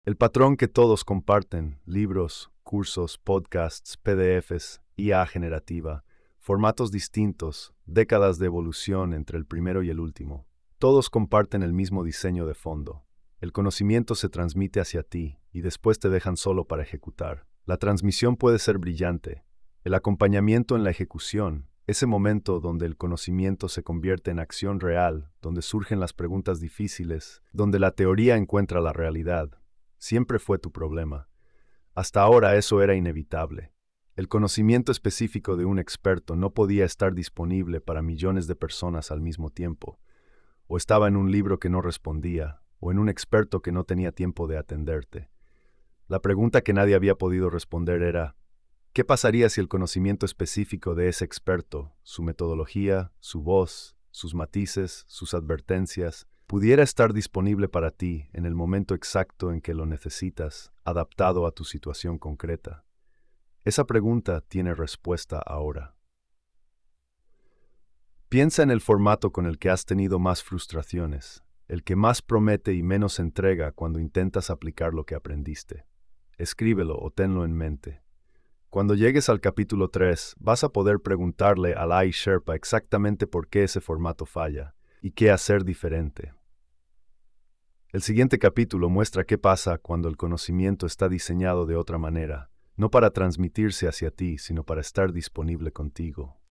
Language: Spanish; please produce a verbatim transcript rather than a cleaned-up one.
El patrón que todos comparten: libros, cursos, podcasts, P D Fs, I A generativa, formatos distintos, décadas de evolución entre el primero y el último. Todos comparten el mismo diseño de fondo. El conocimiento se transmite hacia ti y después te dejan solo para ejecutar. La transmisión puede ser brillante. El acompañamiento en la ejecución, ese momento donde el conocimiento se convierte en acción real, donde surgen las preguntas difíciles, donde la teoría encuentra la realidad, siempre fue tu problema. Hasta ahora eso era inevitable. El conocimiento específico de un experto no podía estar disponible para millones de personas al mismo tiempo. O estaba en un libro que no respondía, o en un experto que no tenía tiempo de atenderte. La pregunta que nadie había podido responder era: ¿qué pasaría si el conocimiento específico de ese experto, su metodología, su voz, sus matices, sus advertencias, pudiera estar disponible para ti en el momento exacto en que lo necesitas, adaptado a tu situación concreta? Esa pregunta tiene respuesta ahora. Piensa en el formato con el que has tenido más frustraciones, el que más promete y menos entrega cuando intentas aplicar lo que aprendiste. Escríbelo o tenlo en mente. Cuando llegues al capítulo tres, vas a poder preguntarle al A I Sherpa exactamente por qué ese formato falla y qué hacer diferente. El siguiente capítulo muestra qué pasa cuando el conocimiento está diseñado de otra manera, no para transmitirse hacia ti, sino para estar disponible contigo.